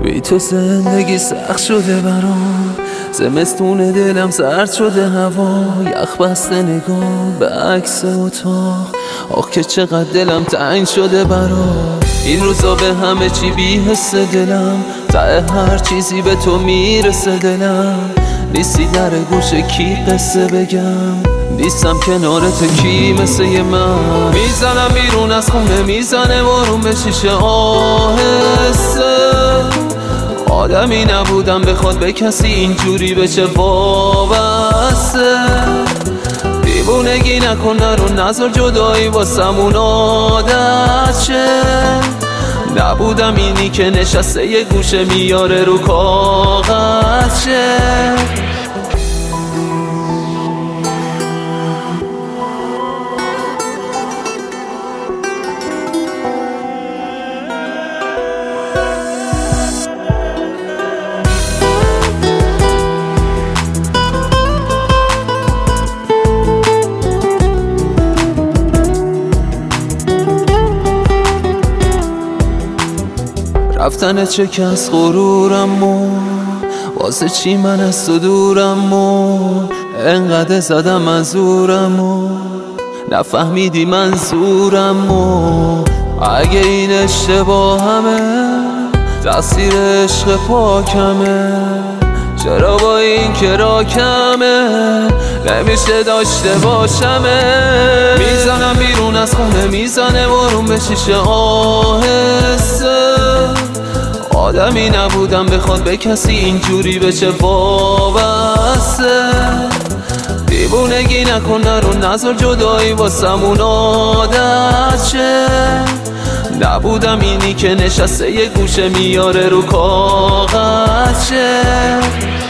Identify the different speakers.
Speaker 1: بی تو زندگی سخت شده برام، زمستون دلم سرد شده هوا، یخ بسته نگاه به عکس اتاق، آخ که چقدر دلم تنگ شده برام. این روزا به همه چی بی حس دلم، ته هر چیزی به تو میرسه دلم. نیستی در گوش کی قصه بگم، نیستم کنارت کی مثل من. میزنم بیرون از خونه، میزنه بارون به شیشه آهسته. آدمی نبودم بخواد به کسی اینجوری بشه وابسته. دیوونگی نکن نرو نذار جدایی واسمون عادت شه. نبودم اینی که نشسته یه گوشه میاره رو کاغذ شه. رفتنت شکست غرورم و واسه چی من از تو دورم و انقدر زدم از زورم و نفهمیدی منظورم و اگه این اشتباهمه تقصیر عشق پاکمه. چرا با این که راکمه نمیشه داشته باشمه. میزنم بیرون از خونه، میزنه بارون به شیشه آهسته. آدمی نبودم بخواد به کسی اینجوری بشه وابسته. دیوونگی نکن نرو نذار جدایی واسمون عادت شه. نبودم اینی که نشسته یه گوشه میاره رو کاغذ شه.